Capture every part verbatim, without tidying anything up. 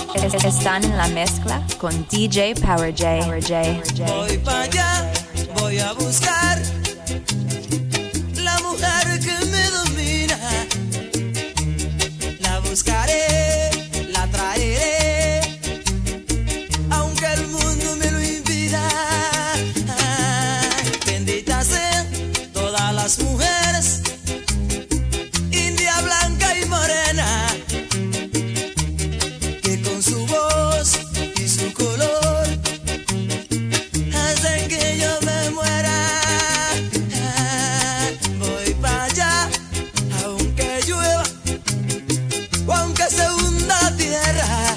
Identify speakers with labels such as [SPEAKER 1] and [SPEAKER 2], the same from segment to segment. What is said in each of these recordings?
[SPEAKER 1] Están en la mezcla con D J Power J. Power J.
[SPEAKER 2] Voy para allá, voy a buscar la mujer que me domina. La buscaré, la traeré, aunque el mundo me lo impida. Benditas sean todas las mujeres, india, blanca y morena, que con su voz y su color hacen que yo me muera. Voy para allá, aunque llueva o aunque se hunda la tierra,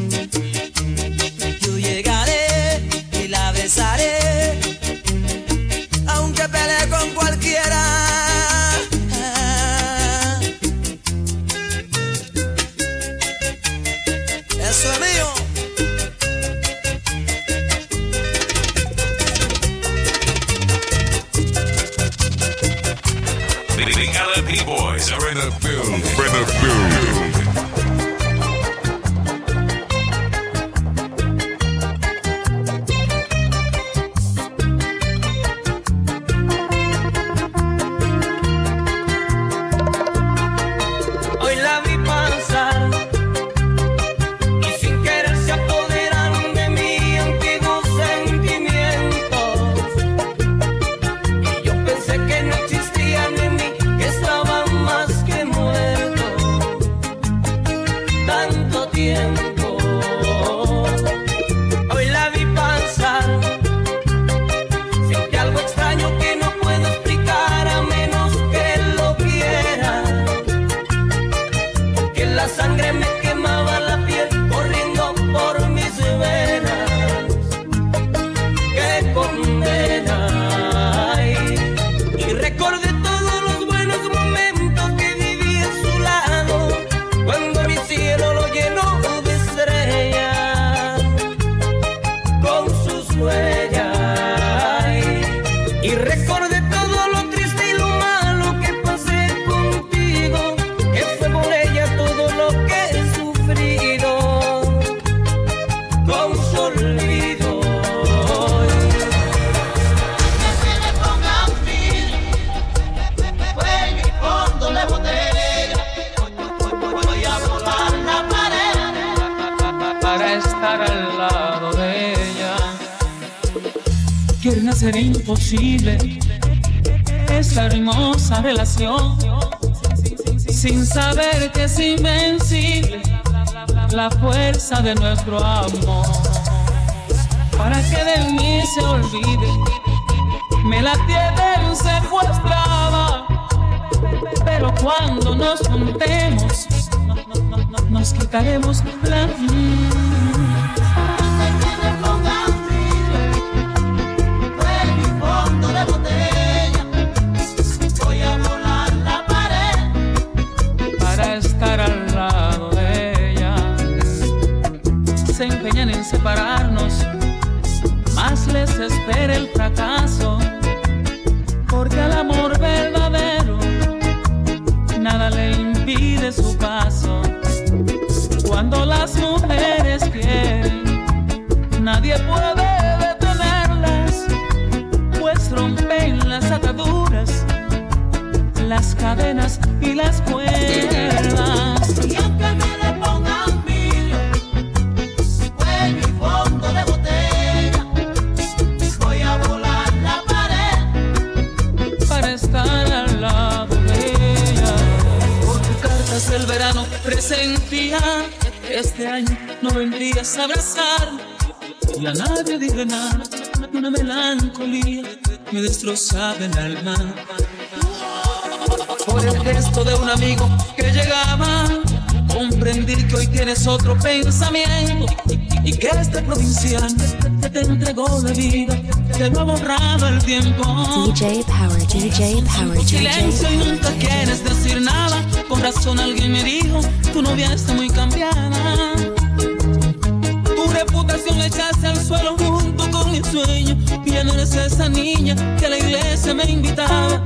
[SPEAKER 2] yo llegaré y la besaré, aunque pelee con cualquiera. Eso es mío.
[SPEAKER 3] The L M P boys are in the building. In the building.
[SPEAKER 2] Hoy la vi pasar y sin querer se apoderaron de mí antiguos sentimientos. Y yo pensé que no existían en mí, que estaban más que muertos. Tanto tiempo. Hoy la vi pasar, sentí algo extraño que no puedo explicar a menos que lo quiera. Que la sangre me quemaba la piel corriendo por mis venas. ¡Qué condena! Ay, y recordé todos los buenos momentos que viví a su lado, cuando mi cielo lo llenó de estrellas con sus huellas. Ay, y recordé todo lo triste y lo malo que pasé contigo, que fue por ella todo lo que he sufrido con su olvido.
[SPEAKER 4] Que se le ponga un fin, cuello y fondo de botella. Voy a volar la pared
[SPEAKER 5] para estar al lado de ella. Quieren hacer imposible esta hermosa relación, sin saber que es invencible la fuerza de nuestro amor. Para que de mí se olvide, me la tienen secuestrada, pero cuando nos juntemos, no- no- nos quitaremos la...
[SPEAKER 4] que se le ponga un fin, cuello y fondo de botella. Voy a volar la pared
[SPEAKER 5] para estar al lado de ella. Se empeñan en separarnos, más les espera el fracaso, porque al amor verdadero nada le impide su paso. Cuando las mujeres quieren, nadie puede detenerlas, pues rompen las ataduras, las cadenas y las cuerdas.
[SPEAKER 4] y aunque me le ponga un vidrio, cuello y fondo de botella, voy a volar la pared
[SPEAKER 5] Para estar al lado de ella. Por tus cartas del verano presentía que este año no vendrías a abrazarme, y a nadie dije nada. Una melancolía me destrozaba el alma. Por el gesto de un amigo que llegaba, comprendí que hoy tienes otro pensamiento, y que este provinciano te, te entregó la vida, que no ha borrado el tiempo.
[SPEAKER 1] D J Power, D J Power, D J
[SPEAKER 5] Silencio y
[SPEAKER 1] Power.
[SPEAKER 5] nunca quieres decir nada. Con razón alguien me dijo, tu novia está muy cambiada. Tu reputación la echaste al suelo junto con mi sueño, y ya no eres esa niña que a la iglesia me invitaba.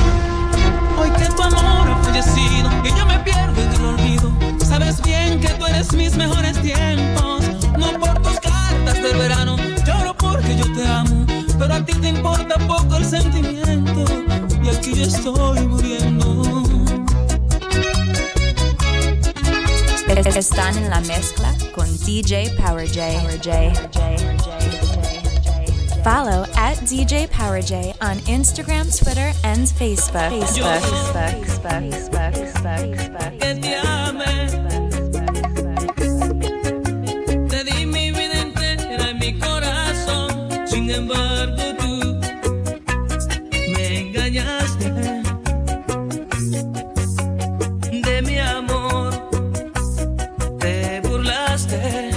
[SPEAKER 5] Hoy que tu amor ha fallecido y yo me pierdo en el olvido, sabes bien que tú eres vives mis mejores tiempos. No por tus cartas del verano, lloro porque yo te amo, pero a ti te importa poco el sentimiento, y aquí yo estoy muriendo.
[SPEAKER 1] Están en la mezcla con D J Power J. Follow at D J Power J on Instagram, Twitter, and Facebook. Facebook, Facebook, Facebook, Facebook, Facebook.
[SPEAKER 5] Que te ame. Te di mi vida entera y mi corazón. Sin embargo, tú me engañaste. De mi amor te burlaste.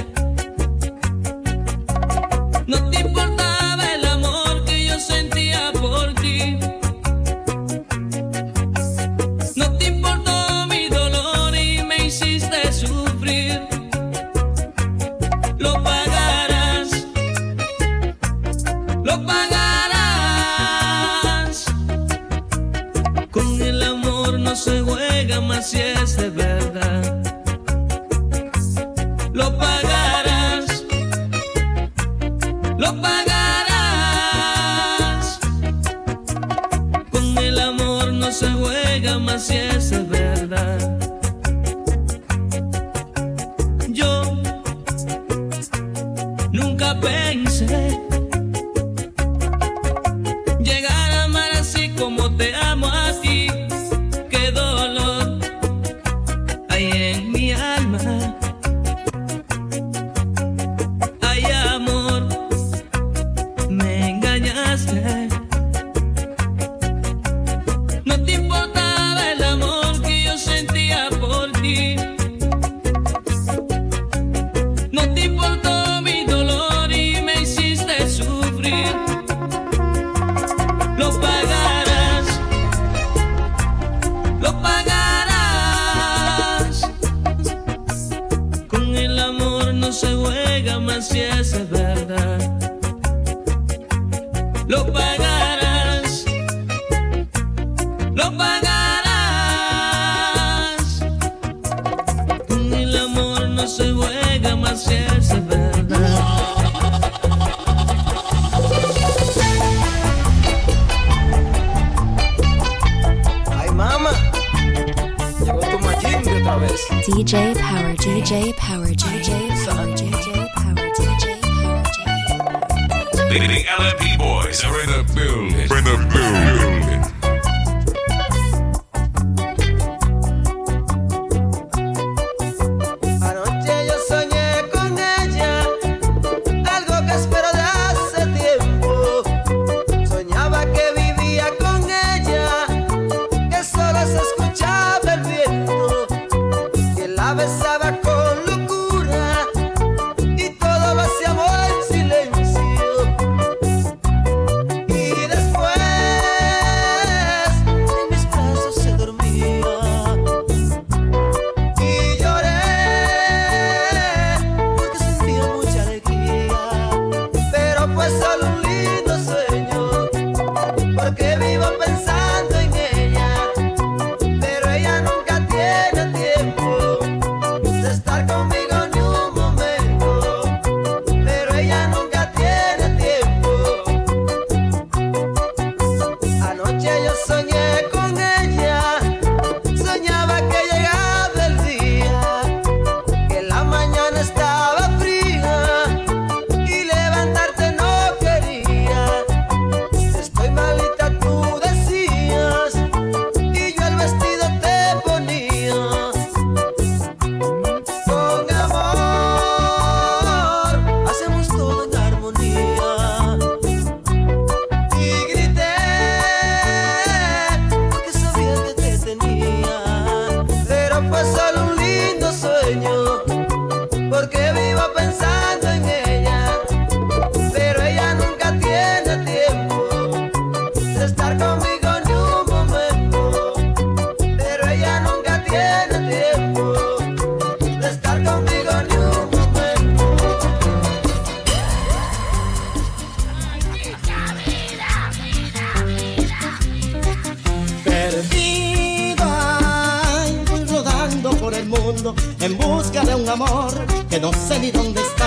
[SPEAKER 5] No te importaba el amor que yo sentía por ti. No te importó mi dolor y me hiciste sufrir. Lo pagarás, lo pagarás. Con el amor no se juega más si es de verdad. Lo pagarás, lo pagarás. Con el amor no se juega más si es de verdad. Yo nunca pensé llegar a amar así como te amo a ti. Qué dolor hay en mi alma. Ay, amor, me engañaste. No te importaba el amor que yo sentía por ti. No te importó mi dolor y me hiciste sufrir. Lo pagarás, lo pagarás. Con el amor no se juega más si es de verdad. Lo pagarás, lo pagarás. Con el amor no se juega más si es de verdad.
[SPEAKER 2] Ay, mamá, llegó tu Majimbe otra vez.
[SPEAKER 1] D J Power J. D J Power J. D J Power J. D J Power J. D J Power J.
[SPEAKER 3] The L M P boys are in the building. In the building.
[SPEAKER 2] Anoche yo soñé con ella, algo que espero de hace tiempo. Soñaba que vivía con ella, que solo se escuchaba el viento, que la besaba con locura y todo lo hacíamos en silencio. Y después
[SPEAKER 6] un amor que no sé ni dónde está.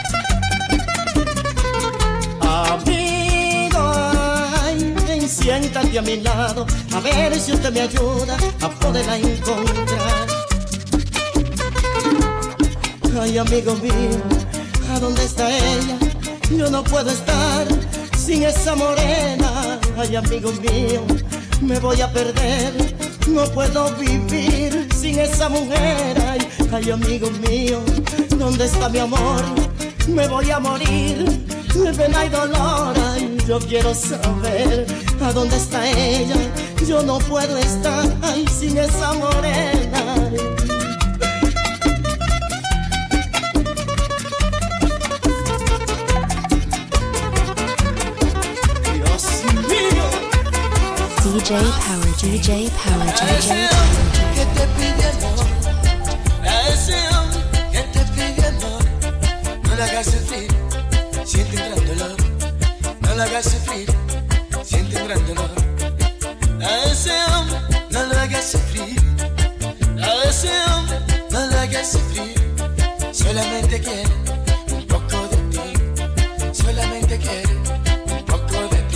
[SPEAKER 6] Amigo, ay, ven, siéntate a mi lado, a ver si usted me ayuda a poderla encontrar. Ay, amigo mío, ¿a dónde está ella? Yo no puedo estar sin esa morena. Ay, amigo mío, me voy a perder. No puedo vivir sin esa mujer. Ay, ay, amigo mío, ¿dónde está mi amor? Me voy a morir de pena y dolor. Ay, yo quiero saber a dónde está ella. Yo no puedo estar, ay, sin esa morena.
[SPEAKER 1] D J Power, D J Power, D J Power.
[SPEAKER 7] Que te pide amor, a ese hombre que te pide amor, no le hagas sufrir, siente un gran dolor. No le hagas sufrir, siente un gran dolor. A ese hombre no le hagas sufrir, a ese hombre no le hagas sufrir. Solamente quiere un poco de ti, solamente quiere un poco de ti.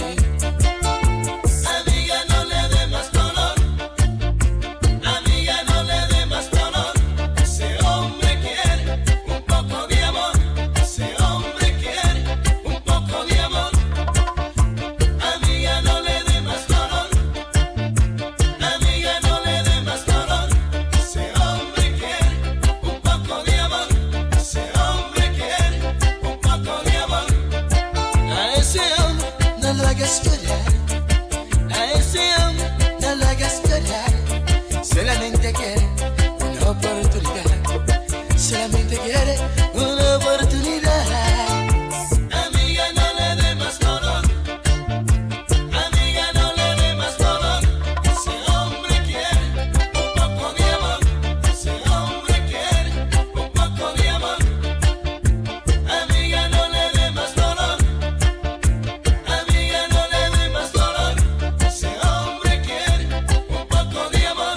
[SPEAKER 7] Solamente quiere una oportunidad, solamente quiere una oportunidad. Amiga, no le dé más dolor, amiga, no le dé más dolor. Ese hombre quiere un poco de amor, ese hombre quiere un poco de amor. Amiga, no le dé más dolor, amiga, no le dé más dolor. Ese hombre quiere un poco de amor.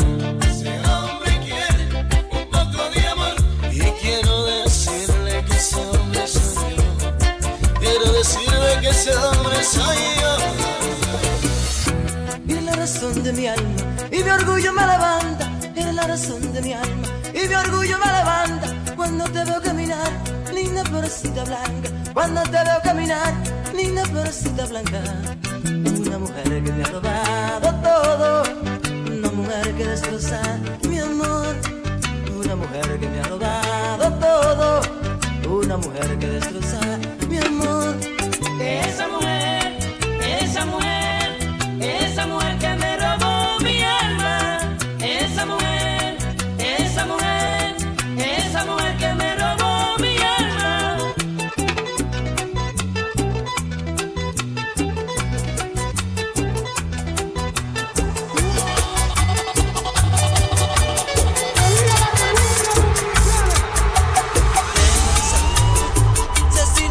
[SPEAKER 7] Que ese hombre soy yo. Eres la razón de mi alma y mi orgullo me levanta. Eres la razón de mi alma y mi orgullo me levanta. Cuando te veo caminar, linda perecita blanca. Cuando te veo caminar, linda perecita blanca. Una mujer que me ha robado todo, una mujer que destroza mi amor. Una mujer que me ha robado todo, una mujer que destroza mi amor. Esa mujer, esa mujer, esa mujer que me robó mi alma. Esa mujer, esa mujer, esa mujer que me robó mi alma. Se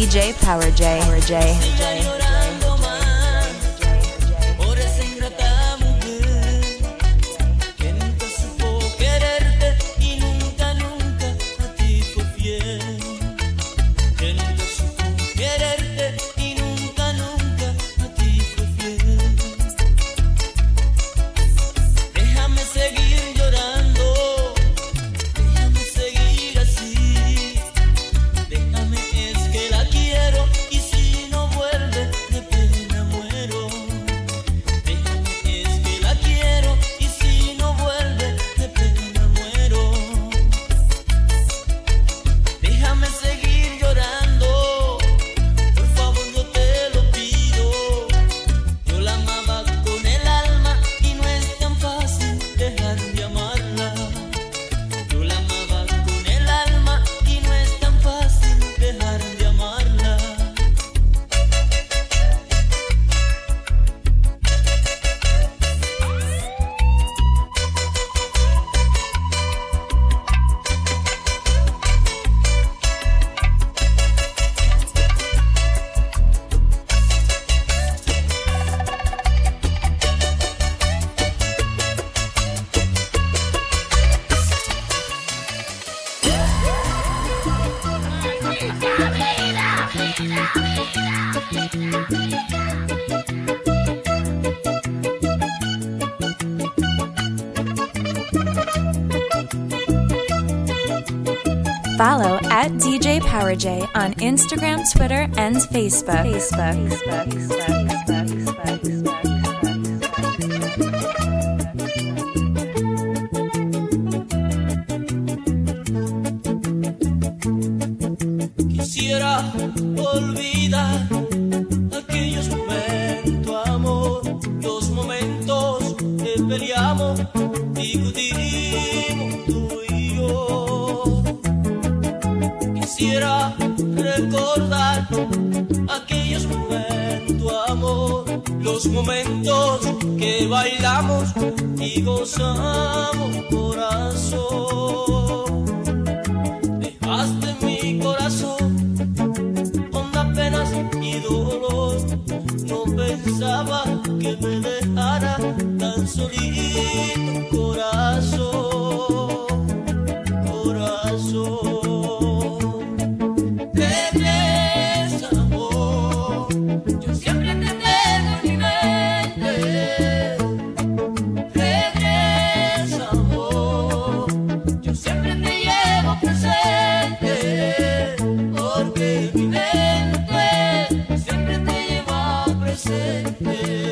[SPEAKER 1] J Power J. Power J.
[SPEAKER 7] Siga llorando más por esa ingrata mujer que nunca supo quererte y nunca, nunca a ti fue fiel. Que nunca supo quererte y nunca, nunca a ti fue fiel. Déjame seguir llorando, déjame seguir así. Déjame, es que la quiero y si no vuelve de pena muero. Déjame, es que la quiero y si no vuelve de pena muero. Déjame seguir llorando, por favor yo te lo pido. Yo la amaba con el alma y no es tan fácil dejar de amarla. Yo la amaba con el alma y no es tan fácil dejar de amarla.
[SPEAKER 1] Follow at D J Power J on Instagram, Twitter, and Facebook. Facebook. Facebook. Facebook. Facebook. Facebook.
[SPEAKER 7] Quisiera olvidar aquellos momentos, amor, los momentos que peleamos, discutimos tú y yo. Quisiera recordar aquellos momentos, amor, los momentos que bailamos y gozamos, corazón. Dejaste mi corazón hondas penas y dolor. No pensaba que me dejara tan solito, corazón, corazón. Regresa, amor, yo siempre te tengo en mi mente. Regresa, amor, yo siempre te llevo presente, porque mi mente siempre te lleva presente.